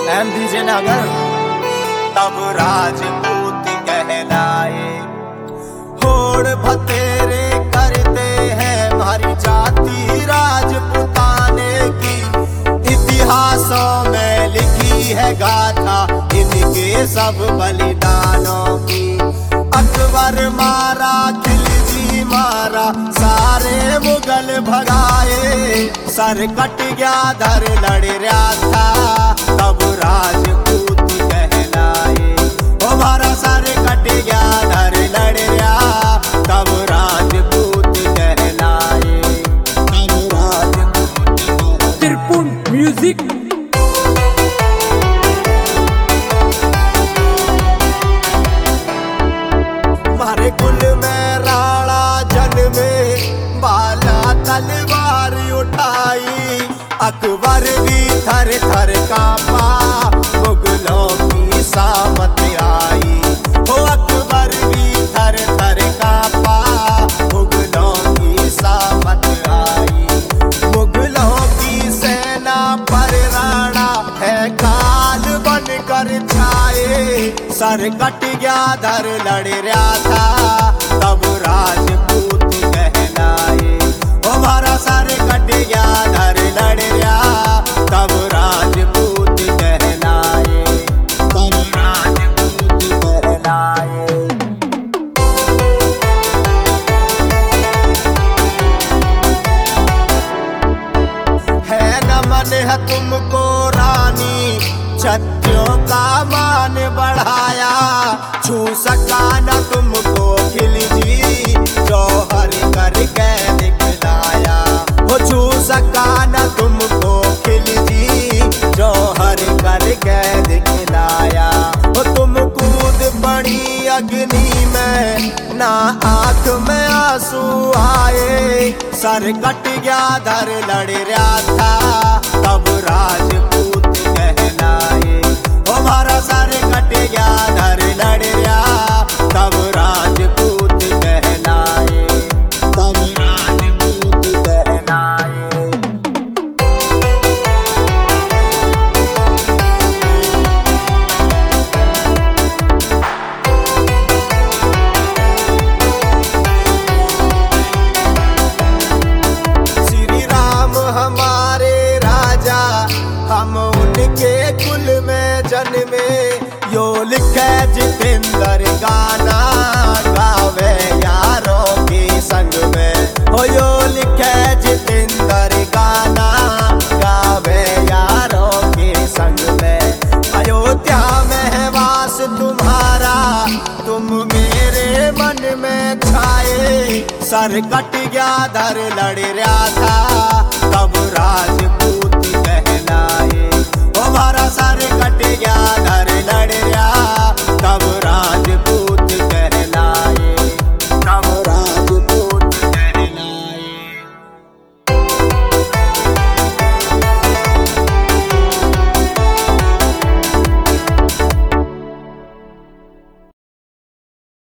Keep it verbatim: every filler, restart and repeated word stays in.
M DJ नगर तब राजपूत कहलाए। होड़ भतेरे करते हैं हमारी जाति राजपुताने की, इतिहासों में लिखी है गाथा इनके सब बलिदानों की। अकबर मारा खिलजी मारा सारे मुगल भगाए, सर कट गया धर लड़ रहा था तब राजपूत कहलाए। हमारा सर कट गया धर लड़ रहा तब राजपूत कहलाए। तब राजपूत त्रिपुण म्यूजिक। हमारे कुल में राणा जन्मे बाला तलवार उठाई, अकबर भी थर थर कांपा मुगलों की सामत आई। हो अकबर भी थर थर कांपा मुगलों की सामत आई। मुगलों की सेना पर राणा है काल बन कर छाए, सर कट गया धर लड़ रहा था तब राजपूत कहलाए। हमारा सर कट गया धर लड़ रहा तब राजपूत कहलाए। तब राजपूत कहलाए। है नमन है तुमको रानी, छत्रियों का मान बढ़ाया, छू सका न तुमको खिलजी जौहर करके दिखलाया। वो छू सका न तुमको खिलजी जौहर करके दिखलाया। वो तुम कूद पड़ी अग्नि में ना आंख में आंसू आए, सर कट गया धर लड़ रहा था तब राजपूत कहलाए। हमारा सर कट गया धर लड़ रहा तब राजपूत कहलाए। तब राजपूत कहलाए। श्री राम हमारे राजा हम उनके कुल में जन्मे, यो लिखे जितेंद्र गाना गावे यारों के संग में। हो यो लिखे जितेंद्र गाना गावे यारों के संग में। अयोध्या में है वास तुम्हारा तुम मेरे मन में छाए, सर कट गया धर लड़ रहा था तब राजपूत कहलाए। हमारा सर कट गया धर लड़